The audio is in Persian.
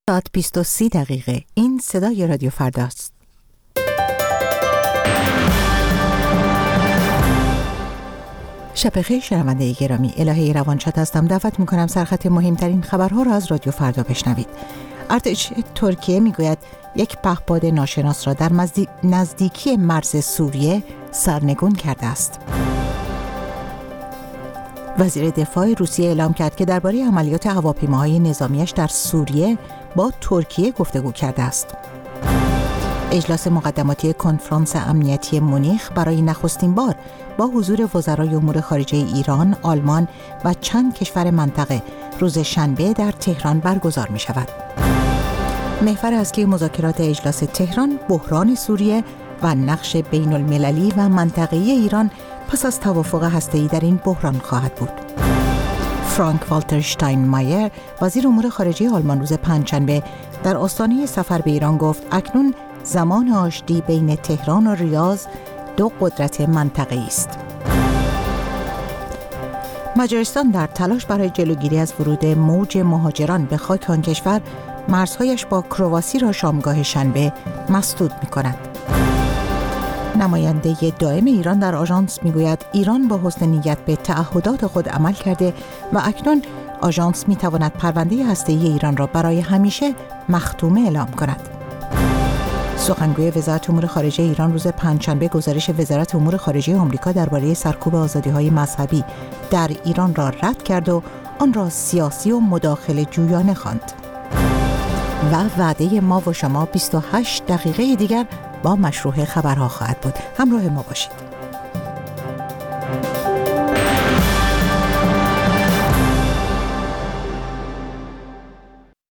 ساعت 20:30 این صدای رادیو فرداست. شب بخیر شنونده گرامی، الهه روانشاد هستم. دعوت میکنم سرخط مهمترین خبرها را از رادیو فردا بشنوید. ارتش ترکیه میگوید یک پهپاد ناشناس را در نزدیکی مرز سوریه سرنگون کرده است. وزیر دفاع روسیه اعلام کرد که درباره عملیات هواپیماهای نظامیش در سوریه با ترکیه گفتگو کرده است. اجلاس مقدماتی کنفرانس امنیتی مونیخ برای نخستین بار با حضور وزرای امور خارجه ایران، آلمان و چند کشور منطقه روز شنبه در تهران برگزار می شود. محور اصلی مذاکرات اجلاس تهران بحران سوریه و نقش بین المللی و منطقه‌ای ایران پس از توافق هسته‌ای در این بحران خواهد بود. فرانک والتر شتاینمایر وزیر امور خارجه آلمان روز پنجشنبه در آستانه سفر به ایران گفت اکنون زمان آشتی بین تهران و ریاض دو قدرت منطقه‌ای است. مجارستان در تلاش برای جلوگیری از ورود موج مهاجران به خاک آن کشور مرزهایش با کرواسی را شامگاه شنبه مسدود می‌کند. نماینده دائم ایران در آژانس میگوید ایران با حسن نیت به تعهدات خود عمل کرده و اکنون آژانس میتواند پرونده هسته‌ای ایران را برای همیشه مختومه اعلام کند. سخنگوی وزارت امور خارجه ایران روز پنجشنبه گزارش وزارت امور خارجه آمریکا درباره سرکوب آزادی‌های مذهبی در ایران را رد کرد و آن را سیاسی و مداخله جویانه خواند. و وعده ما و شما 28 دقیقه دیگر با مشروع خبرها خواهد بود. همراه ما باشید.